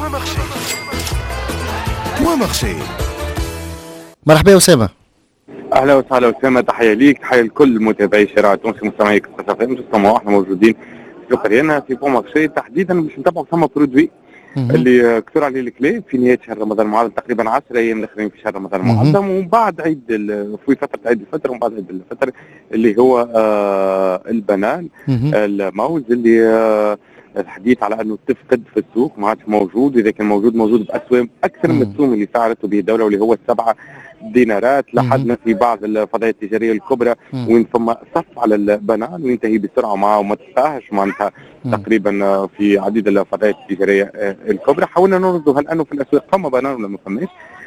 بوان مارشي. مرحبا أسامة. اهلا وسهلا اسامه، تحيه ليك، تحيه لكل متابعي شارع تونسي مستمعي قصه فهم. جوستومون احنا موجودين في قرينا في بون مارشي تحديدا باش نتابعوا ثم برودوي اللي كثر عليه الكلام في نهايه شهر رمضان المعظم، تقريبا 10 ايام الاخرين في شهر رمضان المعظم، ومن بعد عيد في فتره عيد الفطر ومن بعد عيد الفطر اللي هو البنان الموز اللي الحديث على انه تفقد في السوق، ما عادش موجود، اذا كان موجود باسواق اكثر من السوم اللي سعرته به الدوله واللي هو 7 دينارات. لاحظنا في بعض الفضائيات التجاريه الكبرى وين ثم صف على البنان وينتهي بسرعه معه وما تنتهاش معناتها تقريبا في عديد الفضائيات التجاريه الكبرى. حاولنا نرصد هل انه في الاسواق فما بنان ولا ما فماش.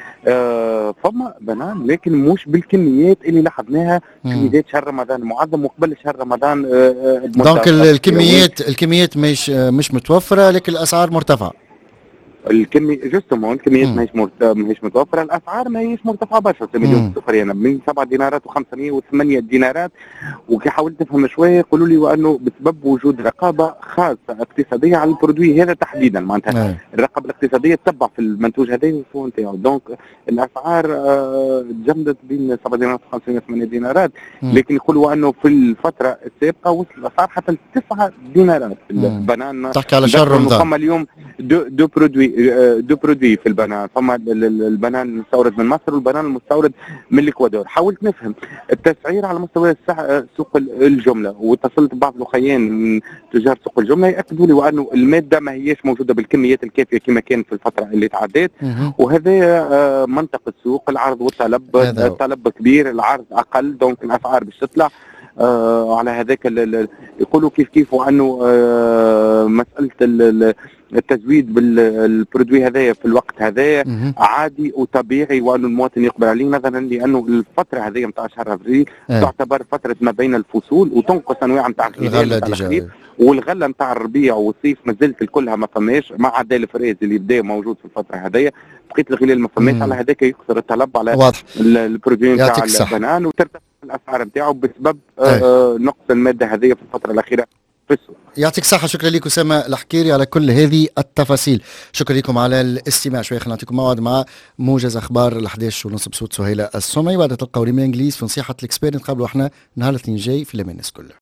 فما بنان لكن مش بالكميات اللي لاحظناها في بدايه شهر رمضان المعظم وقبل شهر رمضان. دونك الكميات مش متوفره لكن الاسعار مرتفعه. الكميات ماهيش متوفره، الاسعار ماهيش مرتفعه برشا. مليون صفر هنا من 7 دينارات و500 و8 دينارات. وكي حاولت نفهم شويه يقولوا لي وانه بسبب وجود رقابه خاصه اقتصاديه على البرودوي هذا تحديدا، معناتها الرقابه الاقتصاديه تتبع في المنتوج هذا والسوق نتاعو. دونك الاسعار تجمدت بين 7 دينارات و500 8 دينارات، لكن يقولوا انه في الفتره السابقه وصل الاسعار حتى ل 9 دينارات في البنان. تحكي على شهر رمضان. فما اليوم دو برودوي في البنان، فما البنان المستورد من مصر والبنان المستورد من الاكوادور. حاولت نفهم التسعير على مستوى سوق الجمله، واتصلت ببعض الاخوين من تجار سوق الجمله ياكدوا لي وانه الماده ما هيش موجوده بالكميات الكافيه كما كان في الفتره اللي تعدت، وهذا منطق السوق، العرض والطلب، الطلب كبير العرض اقل، دونك الاسعار باش تطلع. على هذاك يقولوا كيف وانه مساله التزويد بالبرودوي هذايا في الوقت هذايا عادي وطبيعي، وانه المواطن يقبل عليه نظرا لانه الفتره هذيا نتاع شهر ابريل تعتبر فتره ما بين الفصول وتنقص انواع نتاع الخضار والغله نتاع الربيع والصيف مازالت الكلها ما فماش، ما عدا الفريز اللي بدا موجود في الفتره هذيا، بقيت الغلال ما فماش. على هذاك يكثر الطلب على البرودوي نتاع البنان وترتفع الاسعار نتاعو بسبب نقص الماده هذه في الفتره الاخيره في السوق. يعطيك الصحة. شكرا لكم أسامة الحكيري على كل هذه التفاصيل. شكرا لكم على الاستماع. شوية خلينا نعطيكم موعد مع موجز أخبار 11:30 بصوت سهيلة السمعي، بعد تلقاو ريمي إنجليز في نصيحة الإكسبير. نتقابلوا احنا نهار الاثنين جاي في لمينس كله.